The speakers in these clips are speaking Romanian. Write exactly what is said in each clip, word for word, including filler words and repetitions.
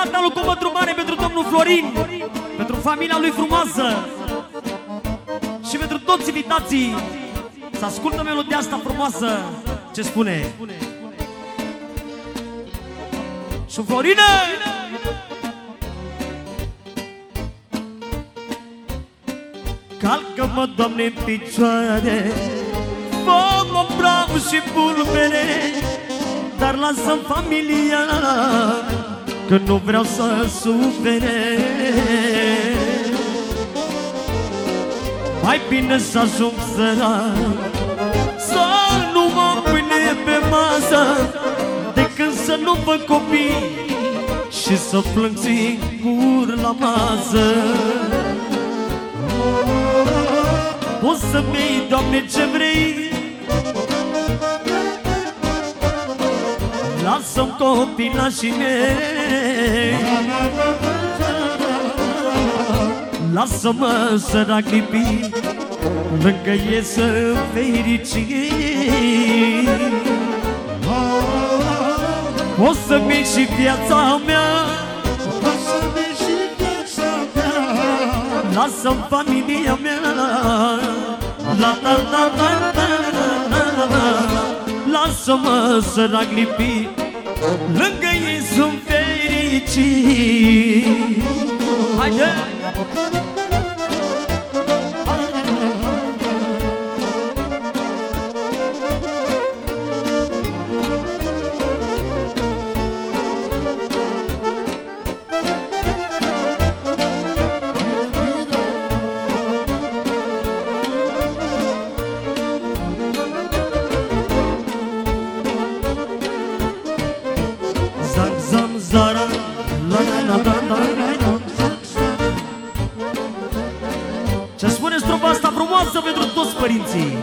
Capitalul cu mătru mare pentru domnul Florin, pentru familia lui frumoasă și pentru toți invitații să ascultă melodia asta frumoasă. Ce spune? Și Florine! Calcă-mă, Doamne, în picioare, fă-mă bravo și pulbere, dar lasă-mi familia, că nu vreau să sufere. Mai bine să ajung sărac, să nu am pâine pe masă, decât să nu văd copii și să plâng singur la masă. Poți să-mi iei, Doamne, ce vrei, lasă-mi copilașii mei, lasă-mă sărac lipit, lângă ei să fericit. Poți să-mi iei și viața mea, lasă-mi familia mea, la la la la la la la. Lasă-mă sărac lipit, lângă ei sunt fericit. Haide! Ce spuneți trupa asta frumoasă pentru toți părinții?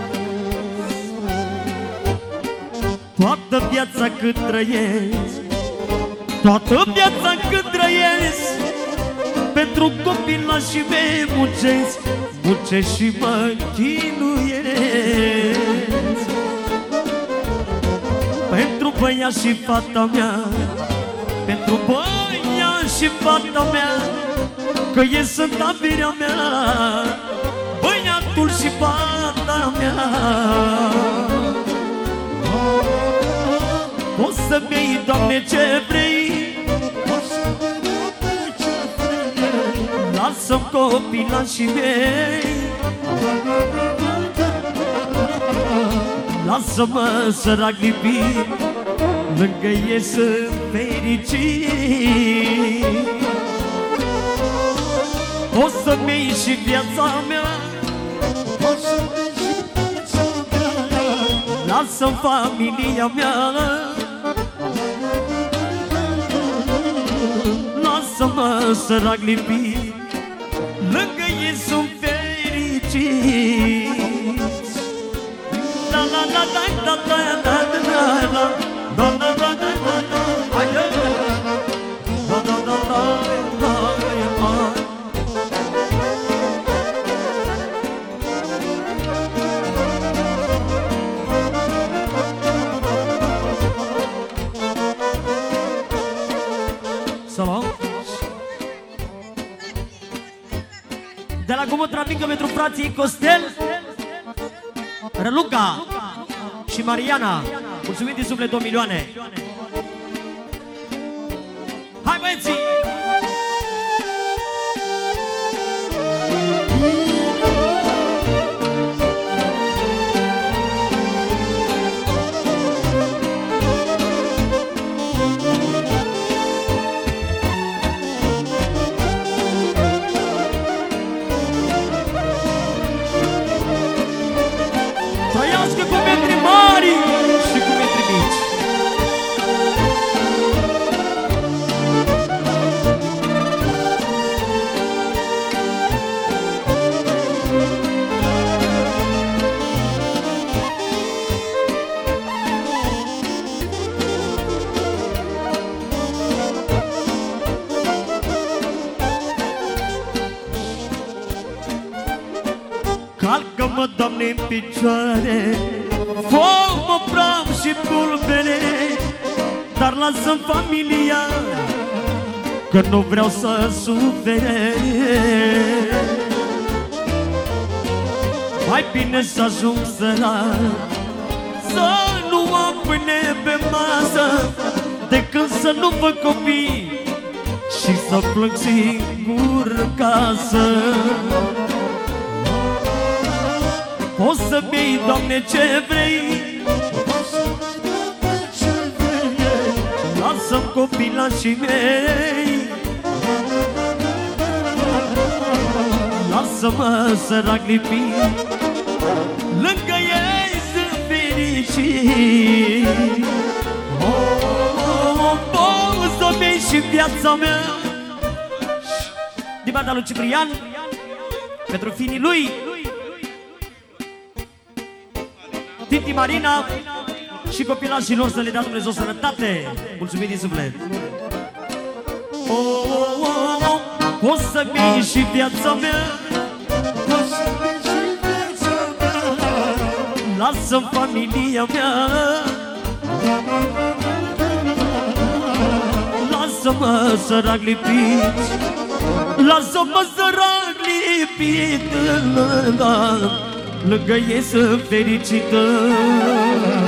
Toată viața cât trăiesc, toată viața cât trăiesc, pentru copilașii mei muncesc, muncesc și mă chinuiesc. Pentru băiat și fata mea, pentru băiat și fata mea, că ei sunt averea mea, băiatul și fata mea. Poți să-mi iei, Doamne, ce vrei, lasă-mi copilașii mei, lasă-mă sărac lipit, lângă ei sunt fericit. Poți să-mi iei și viața mea, lasă-mi familia mea, lasă-mă sărac lipit, lângă ei sunt fericiți. La la la la la la la la la la la la la la. Haide! La la la la la la. Salam. De la Gumutra Mică pentru frații Costel, Răluca și Mariana. Mulțumim din suflet două milioane. Hai, băieții! Trăiască cu metri mari și cu metri mici. Calcă-mă, Doamne, în picioare, fă-mă praf și pulbere, dar lasă-mi familia, că nu vreau să sufere. Mai bine să ajung sărac, să nu am pâine pe masă, decât să nu văd copii și să plâng singur în casă. Poți să-mi iei, Doamne, ce vrei, lasă-mi copilașii mei, lasă-mă sărac lipit, lângă ei sunt fericit. Oh, poți să-mi iei și viața mea. Din partea lui Ciprian, pentru finii lui Titi, Marina și copilașilor, să le dea Dumnezeu sănătate. Mulțumim din suflet. Oh, oh, oh, oh. Poți să-mi iei și viața mea, lasă-mi familia mea, lasă-mă sărac lipit, lasă-mă sărac lipit, lângă ei sunt fericită.